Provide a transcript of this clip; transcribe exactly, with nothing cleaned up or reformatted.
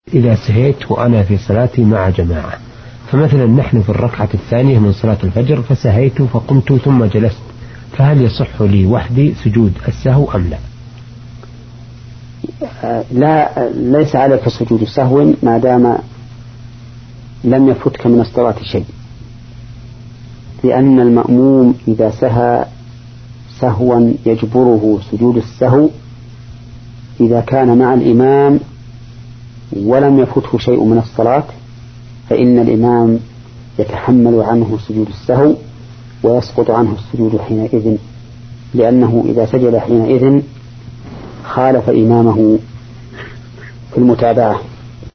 إذا سهيت وأنا في صلاتي مع جماعة، فمثلا نحن في الركعة الثانية من صلاة الفجر فسهيت فقمت ثم جلست، فهل يصح لي وحدي سجود السهو أم لا؟ لا، ليس عليك سجود السهو ما دام لم يفتك من الصلاة شيء، لأن المأموم إذا سهى سهوا يجبره سجود السهو إذا كان مع الإمام ولم يفته شيء من الصلاة، فإن الإمام يتحمل عنه سجود السهو ويسقط عنه السجود حينئذ، لأنه إذا سجد حينئذ خالف إمامه في المتابعة.